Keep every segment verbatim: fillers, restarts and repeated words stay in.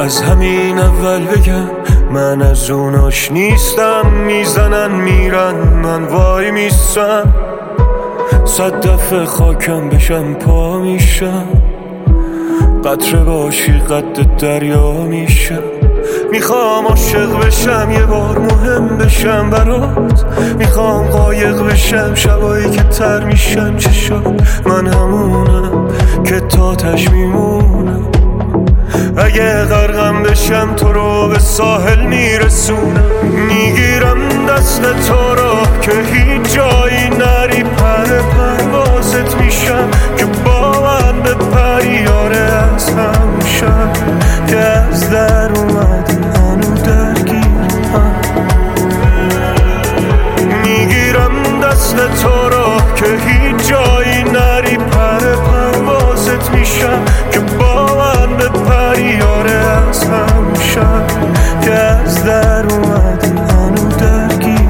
از همین اول بگم من از اوناش نیستم. میزنن میرن من وای میستم، صد دفعه خاکم بشم پا میشم. قطره باشی قد دریا میشم. میخوام عاشق بشم یه بار مهم بشم برات. میخوام قایق بشم شبایی که تر میشم چشات. من همونم که تاتش میمونم. اگه غرقم بشم تو رو به ساحل میرسونم. میگیرم دست تو رو که هیچ جایی نری. پر پروازت میشم که با من به پریاره از همون شب که از در اومدی هنو درگیرم. میگیرم دست تو رو که هیچ جایی نری. پر پروازت میشم که با من به پریاره از همون شب که از در اومدی هنو درگیرم.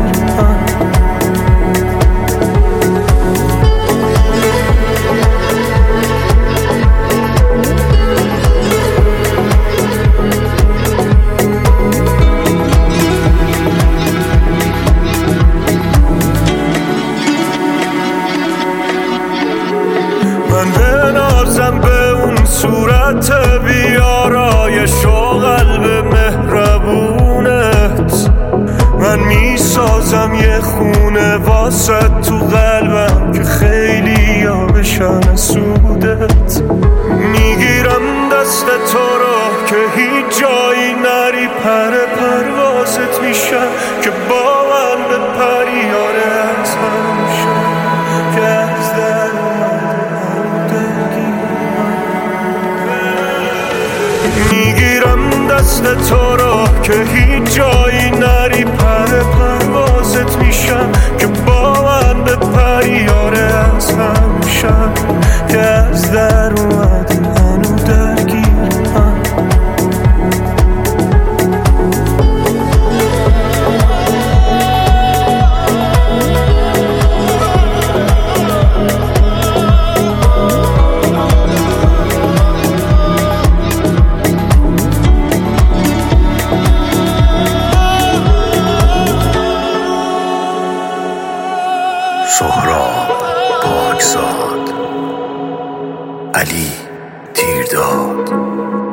من بنازم به اون صورت بیارایش و قلب مهربونت. من میسازم یه خونه واسه تو قلبم که خیلی ها بشن سودت. میگیرم دست تو رو که هیچ جایی نری. پر پروازت میشم که با من به پریاره از هم شد که از در میگیرم دست تو رو که هیچ جایی نری. پر پروازت میشم که با من به پریاره از هم شب که از در اومدی هنو درگیرم. سهراب پاکزاد، علی تیرداد.